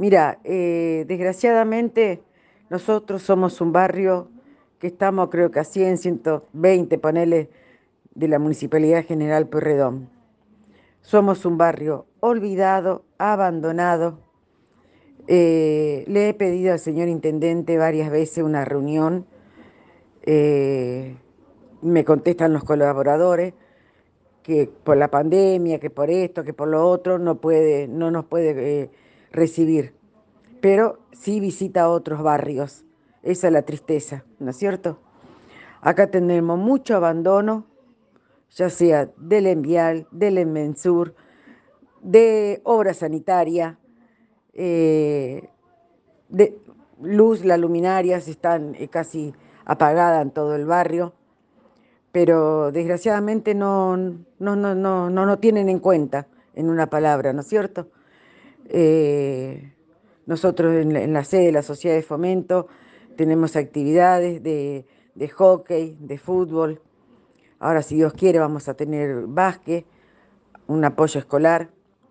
Mira, desgraciadamente nosotros somos un barrio que estamos creo que a 100, 120, ponele, de la Municipalidad General Pueyrredón. Somos un barrio olvidado, abandonado. Le he pedido al señor intendente varias veces una reunión. eh, Me contestan los colaboradores que por la pandemia, que por esto, que por lo otro, no nos puede recibir, pero sí visita otros barrios. Esa es la tristeza, ¿no es cierto? Acá tenemos mucho abandono, ya sea del Envial, del Enmensur, de obra sanitaria, eh, de luz, las luminarias están casi apagadas en todo el barrio, pero desgraciadamente no tienen en cuenta, en una palabra, ¿no es cierto? Eh, Nosotros en la sede de la Sociedad de Fomento tenemos actividades de hockey, de fútbol. Ahora, si Dios quiere, vamos a tener básquet, un apoyo escolar.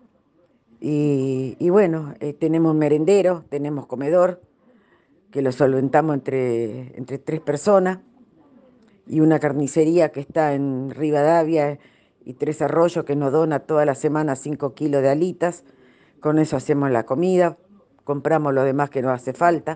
Y bueno, tenemos merendero, tenemos comedor, que lo solventamos entre tres personas, y una carnicería que está en Rivadavia y Tres Arroyos que nos dona toda la semana 5 kilos de alitas. Con eso hacemos la comida, compramos lo demás que nos hace falta.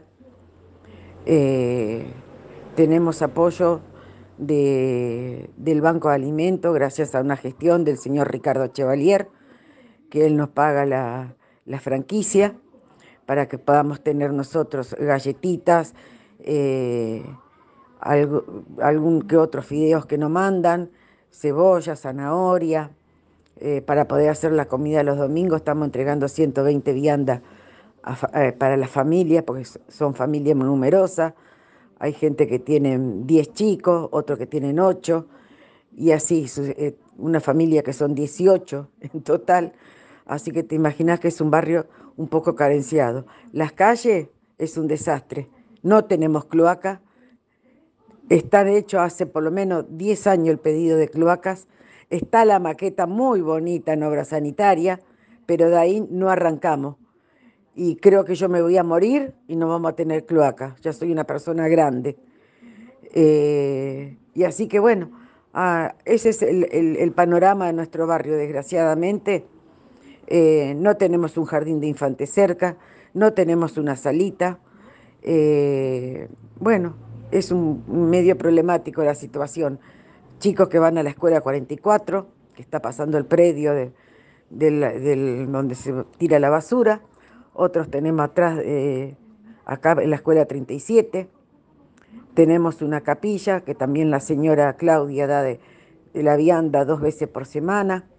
Eh, Tenemos apoyo del Banco de Alimentos gracias a una gestión del señor Ricardo Chevalier, que él nos paga la franquicia para que podamos tener nosotros galletitas, eh, algún que otro fideos que nos mandan, cebolla, zanahoria, para poder hacer la comida los domingos. Estamos entregando 120 viandas para las familias, porque son familias numerosas. Hay gente que tiene 10 chicos, otros que tienen 8, y así, una familia que son 18 en total. Así que te imaginas que es un barrio un poco carenciado. Las calles es un desastre. No tenemos cloaca. Está de hecho hace por lo menos 10 años el pedido de cloacas. Está la maqueta muy bonita en obra sanitaria, pero de ahí no arrancamos. Y creo que yo me voy a morir y no vamos a tener cloaca. Ya soy una persona grande. Y así que bueno, ese es el panorama de nuestro barrio, desgraciadamente. No tenemos un jardín de infantes cerca, no tenemos una salita. Eh, bueno, es un medio problemático la situación. Chicos que van a la escuela 44, que está pasando el predio donde se tira la basura. Otros tenemos atrás, acá en la escuela 37. Tenemos una capilla que también la señora Claudia da de la vianda 2 veces por semana.